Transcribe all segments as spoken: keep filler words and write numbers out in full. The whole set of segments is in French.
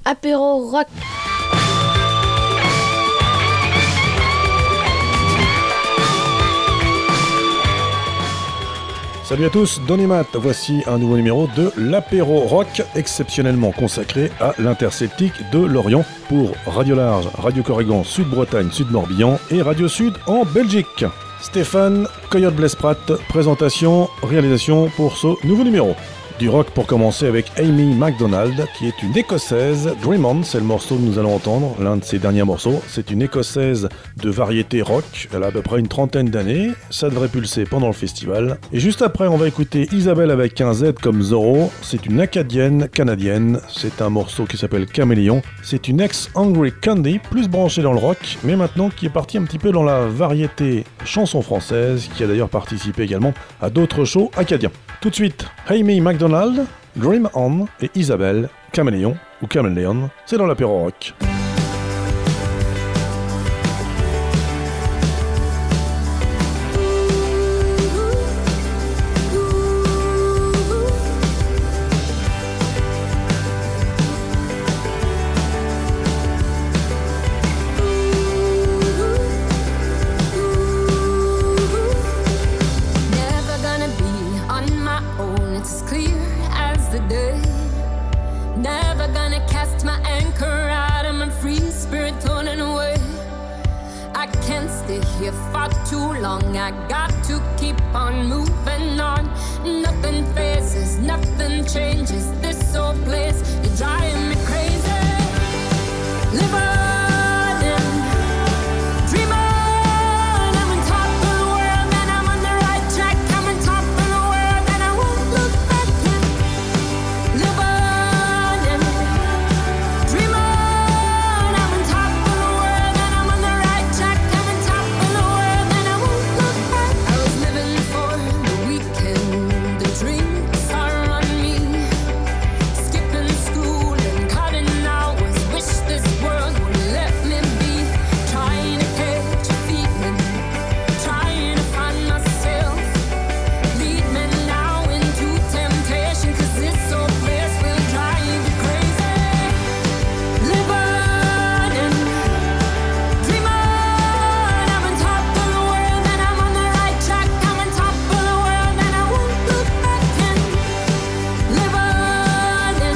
Apéro rock. Salut à tous, Don et Matt, voici un nouveau numéro de l'Apéro Rock, exceptionnellement consacré à l'interceltique de Lorient pour Radio Large, Radio Corrigan, Sud-Bretagne, Sud-Morbihan et Radio Sud en Belgique. Stéphane, Coyote Blesprat, présentation, réalisation pour ce nouveau numéro. Du rock pour commencer avec Amy MacDonald, qui est une écossaise. Dream On, c'est le morceau que nous allons entendre, l'un de ses derniers morceaux. C'est une écossaise de variété rock, elle a à peu près une trentaine d'années, ça devrait pulser pendant le festival. Et juste après, on va écouter Isabelle avec un Z comme Zorro, c'est une acadienne canadienne, c'est un morceau qui s'appelle Caméléon. C'est une ex-Hungry Candy, plus branchée dans le rock, mais maintenant qui est partie un petit peu dans la variété chanson française, qui a d'ailleurs participé également à d'autres shows acadiens. Tout de suite, Amy MacDonald, Dream On et Isabelle, Caméléon ou Caméléon, c'est dans l'apéro rock. I got to keep on moving on. Nothing phases, nothing changes this whole place. You're driving me crazy. Live on and dream on. I'm on top of the world and I'm on the right track. I'm on top of the world and I won't look back yet. Live on and dream on. I'm on top of the world and I'm on the right track. I'm on top of the world and I won't. I was living for the weekend, the drinks are on me. Skipping school and cutting hours, wish this world would let me be. Trying to catch a feeling, trying to find myself. Lead me now into temptation, cause this old place will drive you crazy. Live on and dream on. I'm on top of the world and I'm on the right track. I'm on top of the world and I won't look back and live on and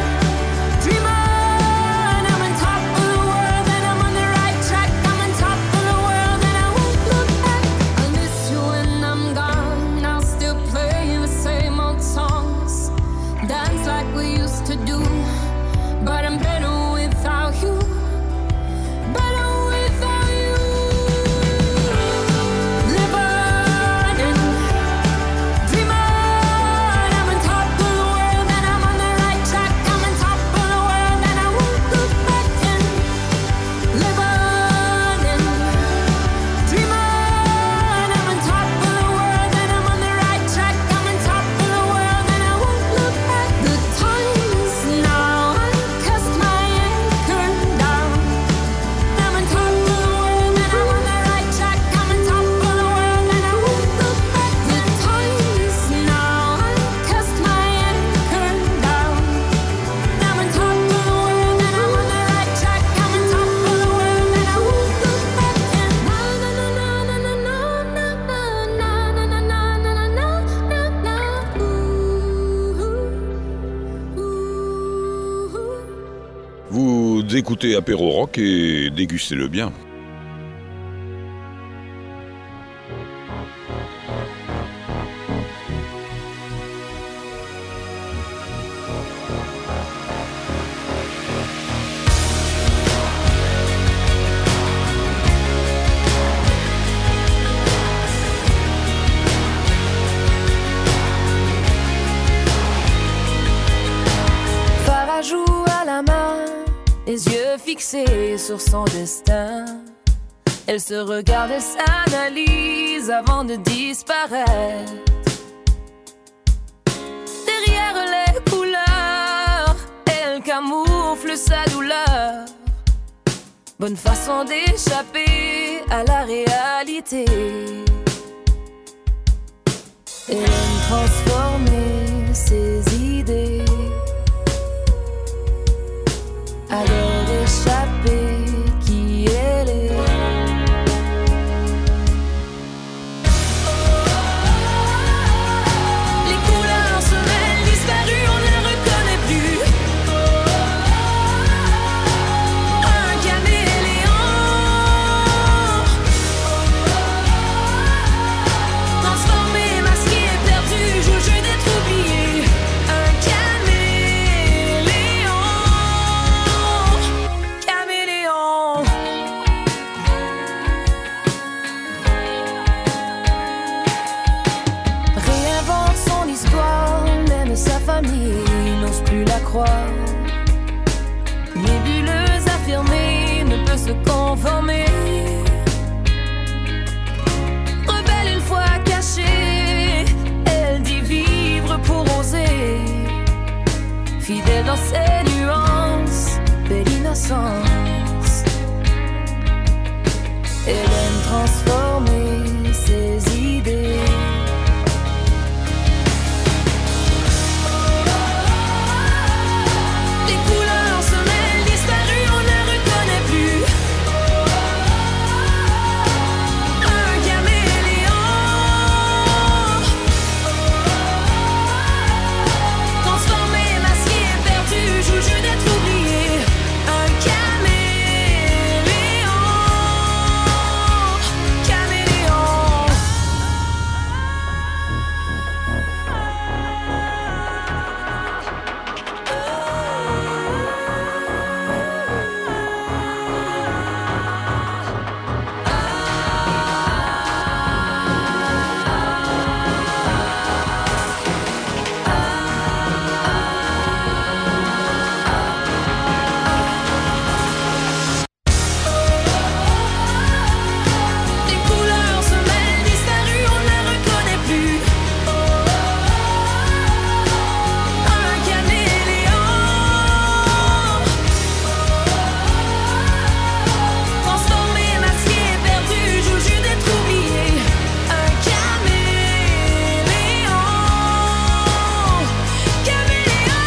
dream on. I'm on top of the world and I'm on the right track. I'm on top of the world and I won't look back. I'll miss you when I'm gone. I'll still play the same old songs, dance like we used to do, but I'm better without you. Better without you. Live on and dream on. I'm on top of the world and I'm on the right track. I'm on top of the world and I won't look back and live on and dream on. I'm on top of the world and I'm on the right track. I'm on top of the world and I won't look back. The times now I cast my anchor down. I'm on top of the world and I'm on the right track. I'm on top of the world and I won't look back. The times now I cast my anchor down. I'm on top of the world and I'm on the right track. I'm on top of the world and I won't look back. And na na na na na na na na na na na na na. Vous écoutez Apéro Rock et dégustez-le bien. Farah joue à la main, les yeux fixés sur son destin. Elle se regarde et s'analyse avant de disparaître. Derrière les couleurs, elle camoufle sa douleur. Bonne façon d'échapper à la réalité. Elle aime transformer ses idées adore échapper qui elle est. Les couleurs se mêlent, disparues, on ne reconnaît plus. Un caméléon transformé, masqué, perdu, joue le jeu d'être oublié. Un caméléon, caméléon. Réinvente son histoire, même sa famille n'ose plus la croire. Nébuleuse affirmée, ne peut se conformer. Rebelle une fois cachée, elle dit vivre pour oser. Fidèle dans ses nuances, belle innocence. Elle aime transformer ses idées. Les couleurs se mêlent, disparues, on ne reconnaît plus. Un caméléon transformé, masqué, perdu, joue le jeu d'être oublié. Un caméléon, caméléon. Les couleurs se mêlent, disparues, on ne reconnaît plus. Un caméléon transformé, masqué, perdu, joue le jeu d'être oublié. Un caméléon, caméléon,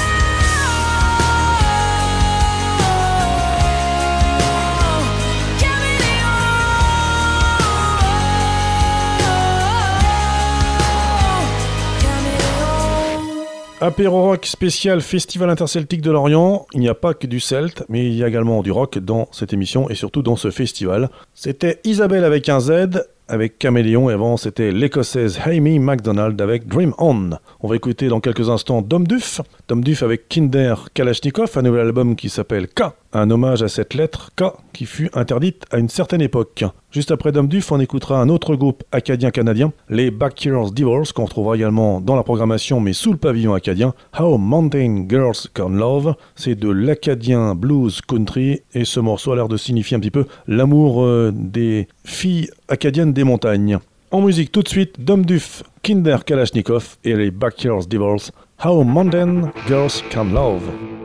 caméléon. Apéro rock spécial Festival interceltique de Lorient. Il n'y a pas que du celte, mais il y a également du rock dans cette émission et surtout dans ce festival. C'était Isabelle avec un Z, avec Caméléon, et avant c'était l'écossaise Amy MacDonald avec Dream On. On va écouter dans quelques instants Dom Duff. Dom Duff avec Kinder Kalashnikov, un nouvel album qui s'appelle K, un hommage à cette lettre K qui fut interdite à une certaine époque. Juste après Dom Duff, on écoutera un autre groupe acadien-canadien, les Backyard Divers, qu'on retrouvera également dans la programmation mais sous le pavillon acadien. How Mountain Girls Can Love, c'est de l'acadien blues country et ce morceau a l'air de signifier un petit peu l'amour euh, des filles acadiennes des montagnes. En musique tout de suite, Dom Duff, Kinder Kalashnikov et les Backyard Divers, How Mountain Girls Can Love.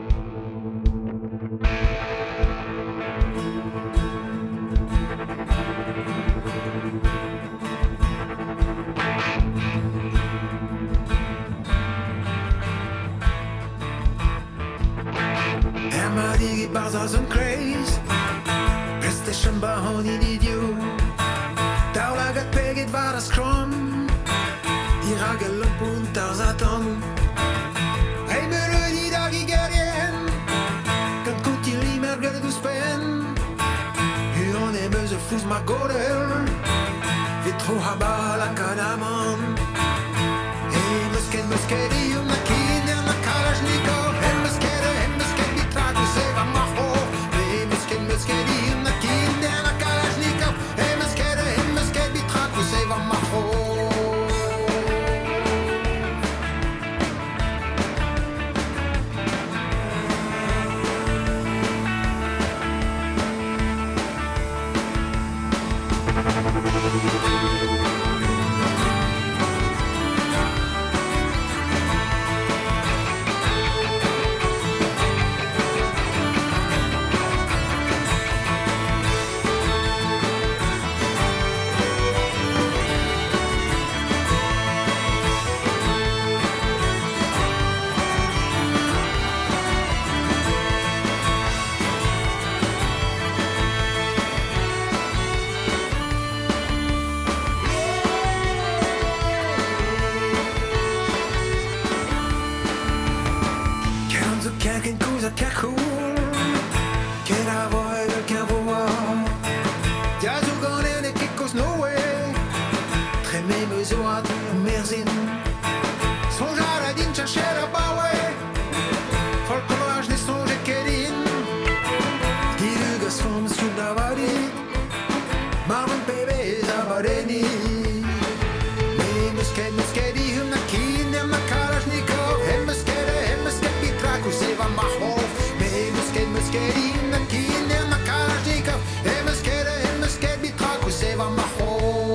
Emma die bazaars en craze PlayStation behoud die idiot Taula gat peget var a scrum Die ragel op und aus atom Hey melodie da gigarien Kan kot die limer gade du spen Huron e meuse fous ma godel Vitro haba la kanaman Hey musket musket die um na kinder na Kalashnikov Hey musket hey musket die traag du seva mafo Hey musket musket die um na kinder na Kalashnikov Hey musket hey musket die traag du seva mafo che la voglio che vuoi ja sogar ne kikkos no way très même besoin de merzin son jardin chercher la bawe folklore ne songe kerin die lüge som sudavari Marvin baby zabareni me musket muskedi hum na kinde ma kalashnikov hem muskede hem musket bitraku se va maho me musket muskedi na kinde ma kalashnikov hem muskede hem musket bitraku se va maho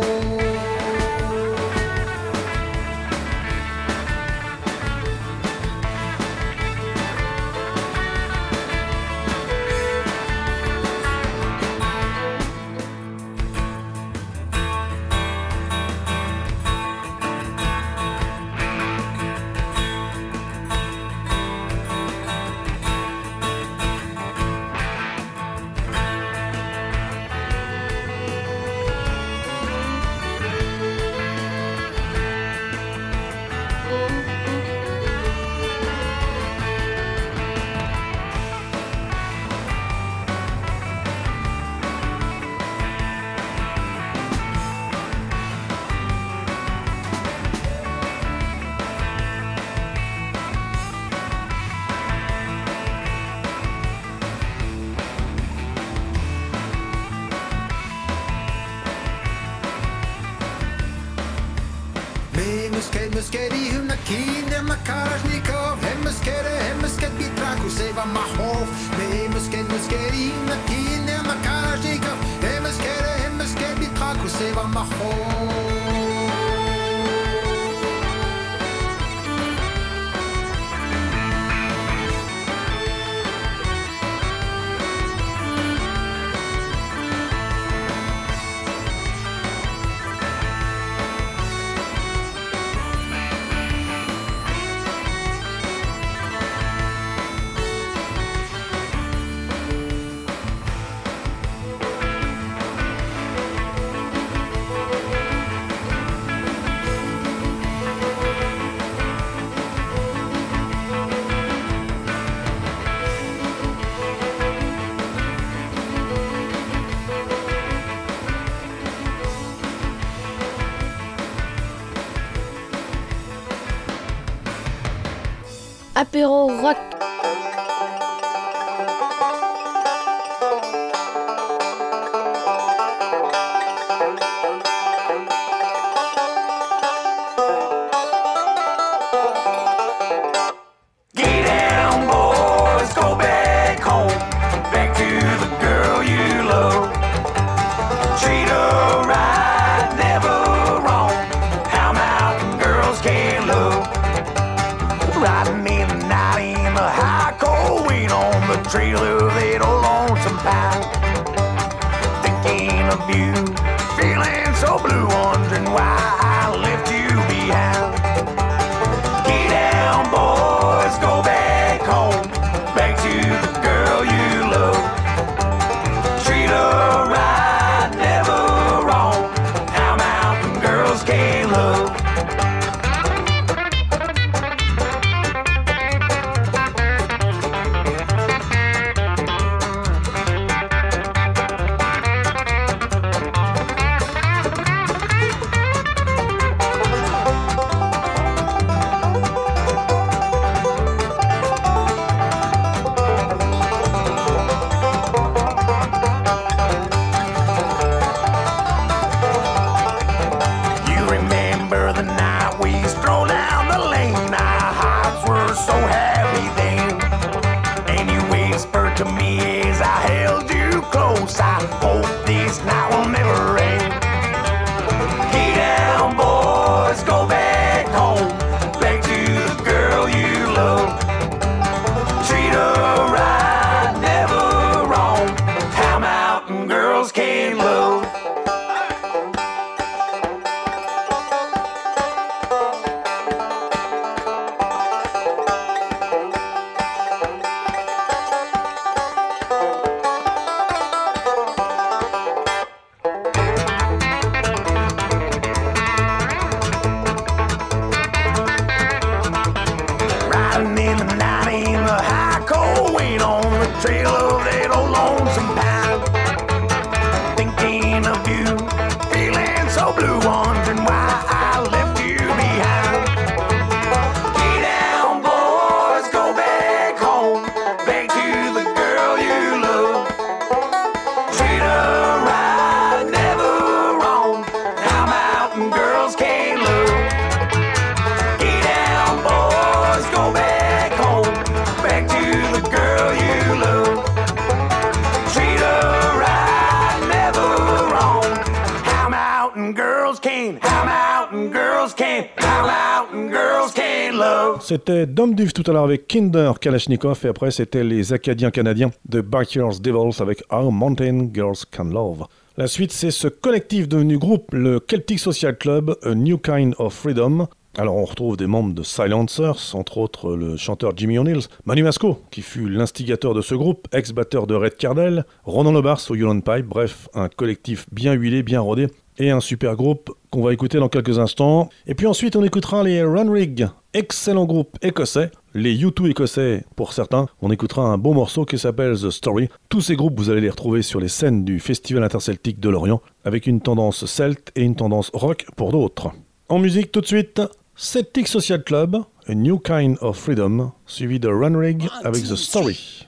Muskedi hum na kinde ma kalashnikov hem muskede hem musket bitraku se va mahov me musket muskedi na kinde ma kalashnikov hem muskede hem musket bitraku se va mahov Apéro rock. Trailer of that old lonesome pine. Thinking of you, feeling so blue, wondering why I left you behind. Get down, boys, go back home, back to the girl you love. Treat her right, never wrong. How mountain girls can love. trail of that old long girls can't, how mountain girls can't, how mountain girls can't love. C'était Dom Duff tout à l'heure avec Kinder Kalashnikov et après c'était les Acadiens canadiens de Backyard Devils avec How Mountain Girls Can Love. La suite c'est ce collectif devenu groupe, le Celtic Social Club, A New Kind of Freedom. Alors on retrouve des membres de Silencers, entre autres le chanteur Jimmy O'Neill, Manu Masco, qui fut l'instigateur de ce groupe, ex-batteur de Red Cardell, Ronan Lebars au Yulon Pipe, bref, un collectif bien huilé, bien rodé, et un super groupe qu'on va écouter dans quelques instants. Et puis ensuite on écoutera les Runrig, excellent groupe écossais, les U deux écossais pour certains. On écoutera un beau morceau qui s'appelle The Story. Tous ces groupes vous allez les retrouver sur les scènes du Festival Interceltique de Lorient, avec une tendance celte et une tendance rock pour d'autres. En musique tout de suite, Celtic Social Club, A New Kind of Freedom, suivi de Runrig avec The Story.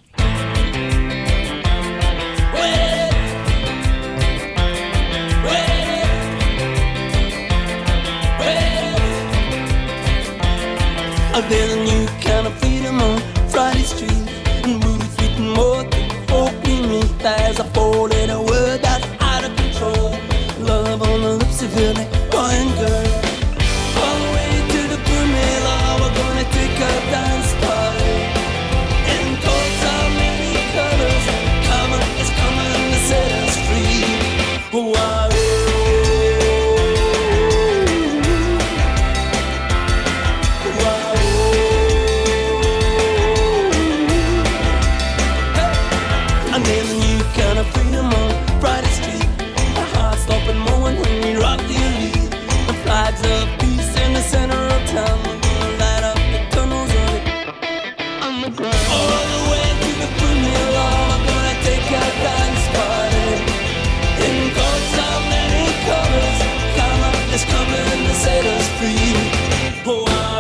There's a new kind of freedom on Friday Street, and boots written more than opening me. There's a four-letter word that's out of control. Love on the lips of every boy and girl. All the way to the Brumel, oh, we're gonna take a dance party. In coats of many colors, coming is coming to set us free. Wow. Flags of peace in the center of town. We're gonna light up the tunnels of it on the ground. All the way to the Brunel, oh, we're gonna take a dance party. In coats of many colors, come is coming to set us free. Oh, wow.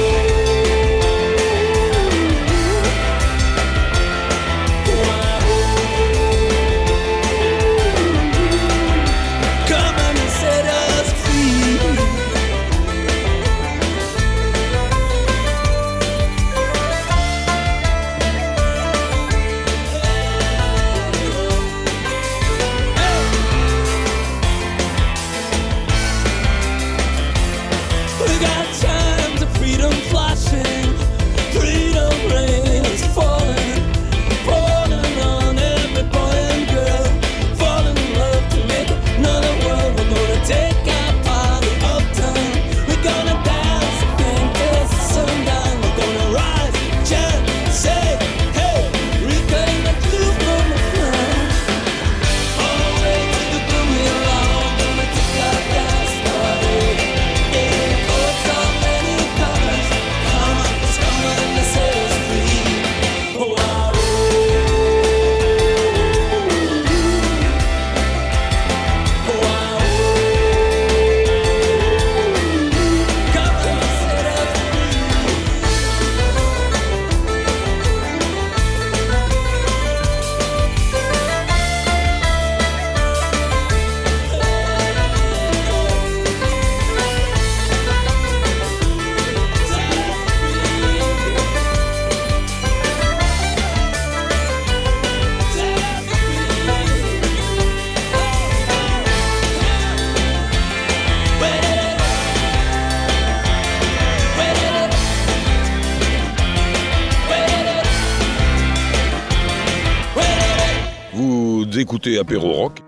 Écoutez Apéro Rock.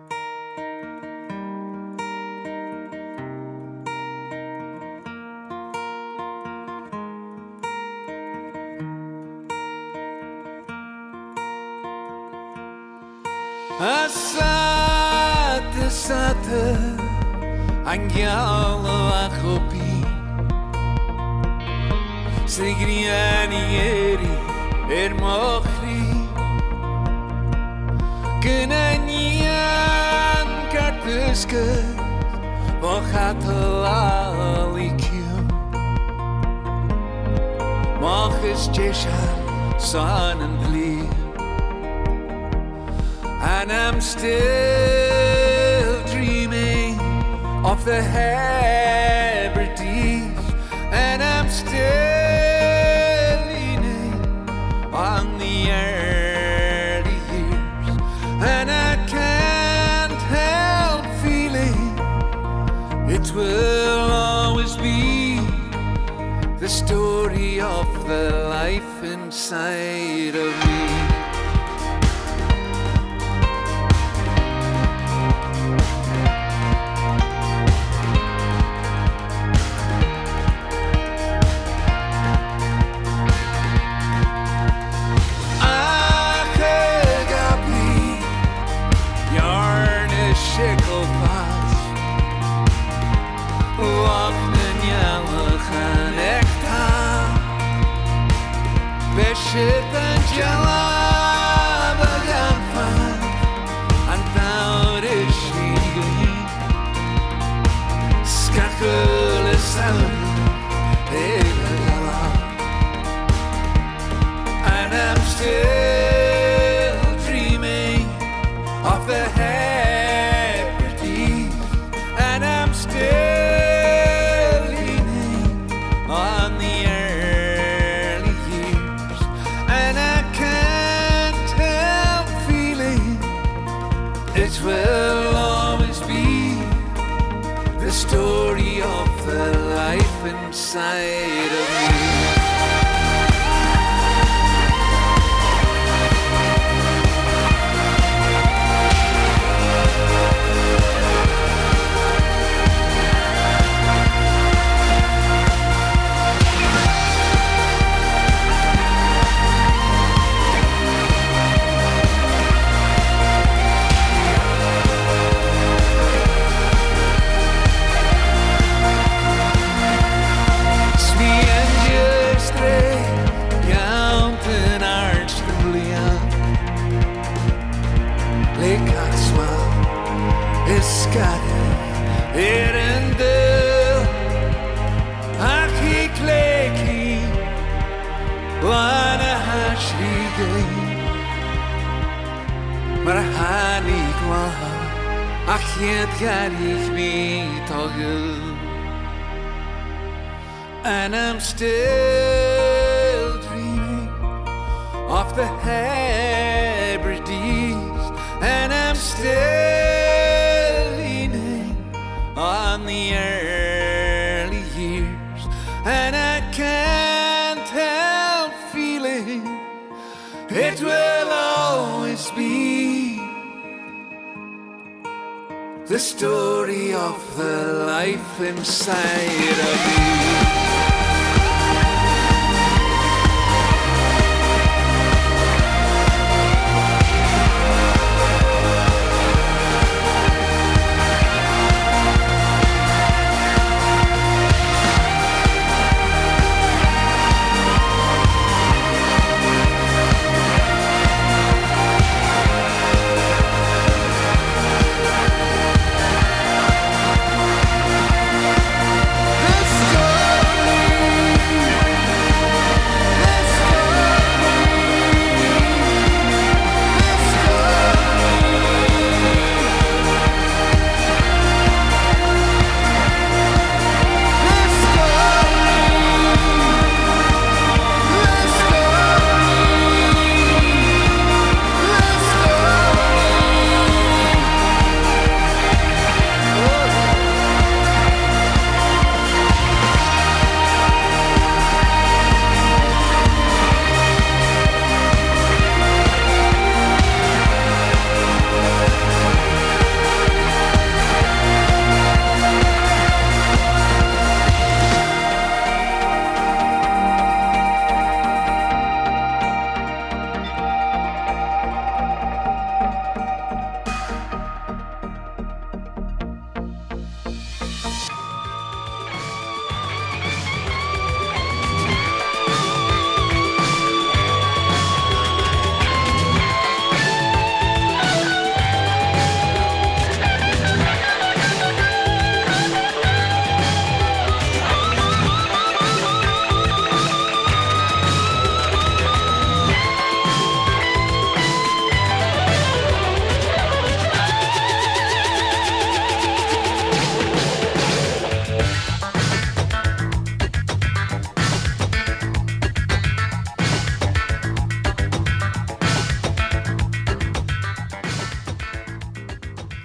Asate sate angyal a chopi Sigriani eri er mochri Gynanian gartysgu o chatalalicum Mochus jesha son and glee And I'm still dreaming of the Hebrides And I'm still leaning on the early years And I can't help feeling it's the life inside of me. Shit and jalab again fun and now is she skakel is sound and I'm still dreaming of the happy days and I'm still leaning on the early years. And I can't help feeling it will always be the story of the life inside of me. Hier en de Aki kleki Wana hashige Maar hani kwa Achiet garich mi togel And I'm still dreaming of the Hebrides And I'm still on the early years and I can't help feeling it will always be the story of the life inside of me. Story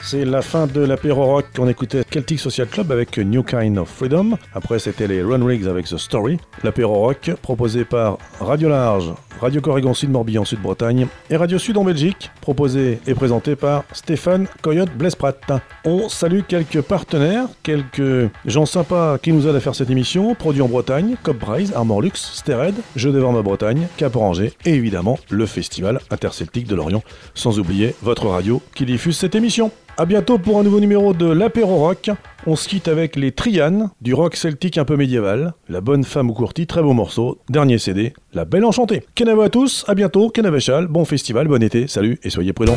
C'est la fin de l'apéro rock. On écoutait Celtic Social Club avec New Kind of Freedom. Après, c'était les Run Rigs avec The Story. L'apéro rock proposé par Radio Large, Radio Corrigan Sud Morbihan Sud Bretagne et Radio Sud en Belgique, proposé et présenté par Stéphane Coyote Blesprat. On salue quelques partenaires, quelques gens sympas qui nous aident à faire cette émission. Produit en Bretagne, Cop Braise, Armor Luxe, Stered, Jeux des Vormes à Bretagne, Cap Orangé et évidemment le Festival Interceltique de Lorient. Sans oublier votre radio qui diffuse cette émission. A bientôt pour un nouveau numéro de l'apéro rock. On se quitte avec les Trianes, du rock celtique un peu médiéval, La Bonne Femme au Courtis, très beau morceau, dernier C D, La Belle Enchantée. Kenavo à tous, à bientôt, Kenavechal, bon festival, bon été, salut et soyez prudents.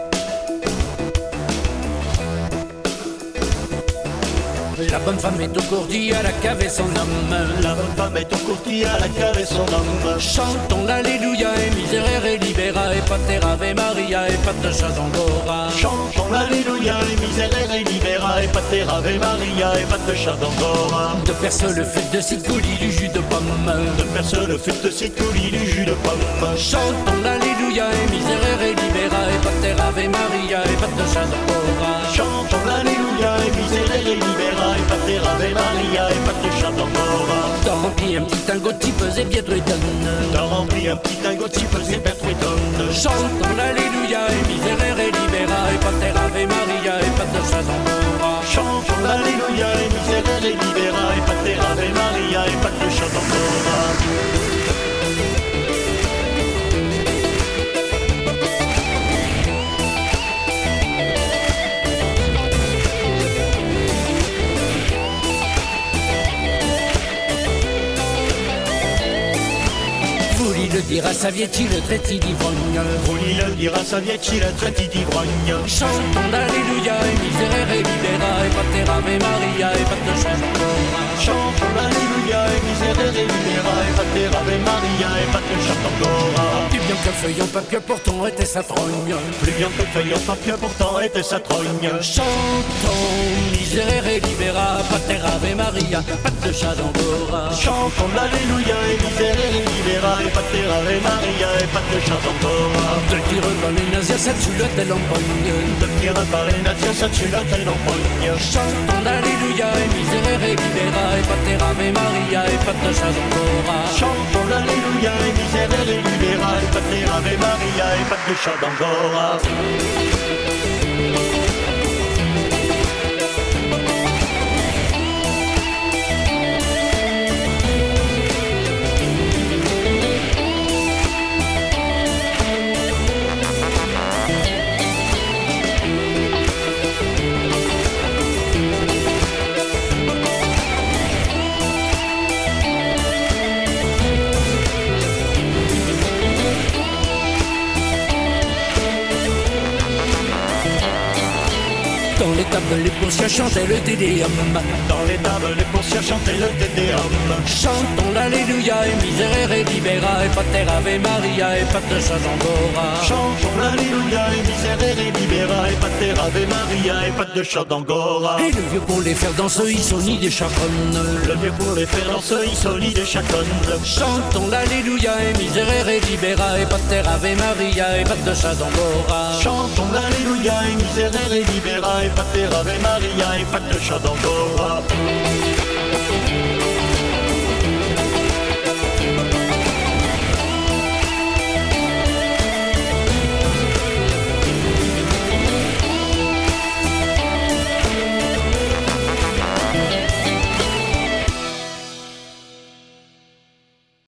La bonne femme est au courtis, à la cave et son homme. La bonne femme est au courtis, à la cave et son homme. Chantons l'Alléluia et Miserere et Libera et Pater Ave Maria et Pater Chadangora. Chantons l'Alléluia et Miserere et Libera et Pater Ave Maria et Pater Chadangora. De perce le fut de cicouli du jus de pomme. De perce le fut de cicouli du jus de pomme. Chantons l'Alléluia et Miserere et Libera et Pater Ave Maria et Pater Chadangora. Chantons l'Alléluia et Miserere et Libera et Pater Ave Maria et Pater Chadangora. T'as rempli un petit tango type et bien truitonne. T'as rempli un petit tango type et bien truitonne. Chantons l'Alléluia et Miserere et Libera et Pater Ave Maria et Pater Chadangora. Chantons l'Alléluia et Miserere et Libera et Pater Ave Maria et Pater Chadangora. Le dire à Savietti, le traité d'ivrogne. Vouli le dire à Savietti, le traité d'ivrogne. Chantons l'Alléluia et Miserere et Libera et Pater Ave Maria et Pater Chadangora. Chantons l'Alléluia et Miserere et Libera et Pater Ave Maria et Pater Chadangora. Plus bien que feuille en papier pourtant était sa trogne. Plus bien que feuille en papier pourtant était sa trogne. Chantons Miserere et Libera, Pater Ave Maria, Pater Chadangora. Chantons l'Alléluia et Miserere et Libera et Pater Ave Maria et Pater Chadangora. De tire par les naziens, ça tue le tel empoigne. De tire par les naziens, ça tue le tel empoigne. Chantons l'Alléluia et Miserere et Libera et Pater Ave Maria et Pater Chadangora. Chantons l'Alléluia et Miserere et Libera et Pater Ave Maria et Pater Chadangora. Dans les tables, les poursiens chantaient le Tédéum. Dans les tables, les poursiens chantaient le Tédéum. Chantons l'Alléluia et Miserere et Libera et Pater Ave Maria et Pater Chadangora. Chantons l'Alléluia et Miserere et Libera et Pater Ave Maria et Pater Chadangora. Et le vieux pour les faire danser, ils sont ni des chaconnes. Le vieux pour les faire danser, ils sont ni des chaconnes. Chantons l'Alléluia et Miserere et Libera et Pater Ave Maria et Pater Chadangora. Chantons l'Alléluia et Miserere et Libera et Pater Ave Maria et Pater Chadangora.